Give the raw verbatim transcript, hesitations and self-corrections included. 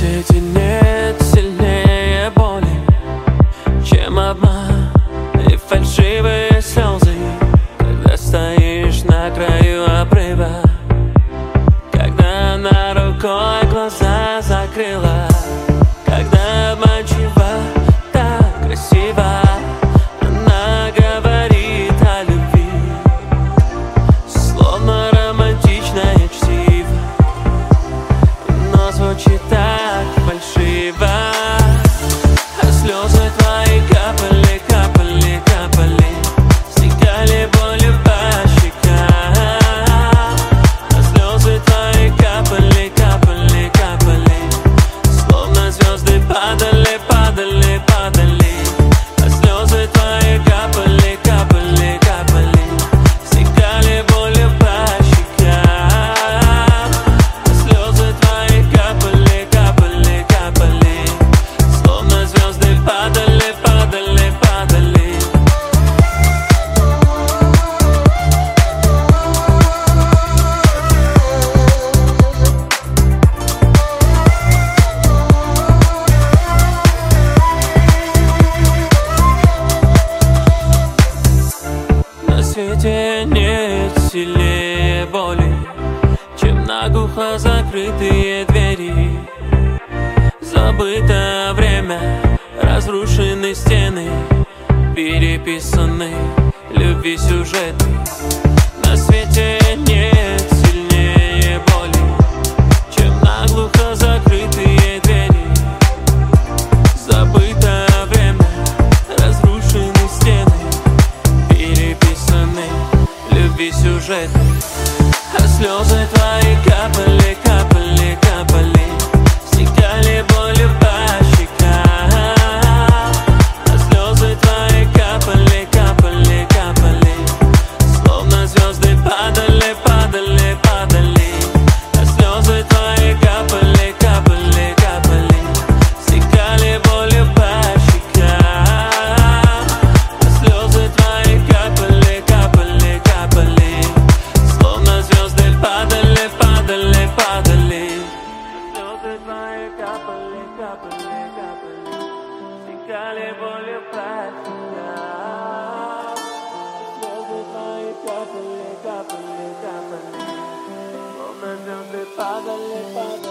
свете нет сильнее боли, чем обман и фальшивые слезы. Когда стоишь на краю обрыва, когда она рукой глаза закрыла, когда обманчиво, так красиво она говорит о любви, словно романтичное чтиво, но звучит так фальшиво. А слезы твои капали, капали, капали, стекали болью по щекам. А слезы твои капали, капали, капали, словно звезды падали, падали, падали. А слезы твои капали, капали, капали, стекали болью по щекам. А слезы твои капали, капали, капали, словно звезды падали, падали, падали. На свете нет сильнее боли, чем наглухо закрытые двери. Забыто время, разрушены стены, переписаны любви сюжеты. На свете нет сильнее боли, чем наглухо закрытые двери. Забыто время, разрушены стены, переписаны любви сюжеты. А слезы твои капали, капали, капали, стекали болью по щекам. А слезы твои капали, капали, капали, словно звезды падали, падали, падали. А слезы твои капали, капали, капали, стекали болью по щекам. А слезы твои капали, капали, капали, словно звезды падали, падали, падали. Слезы твои капали, капали, капали, стекали болью по щекам. Слезы твои капали, капали, капали, словно звезды падали, падали.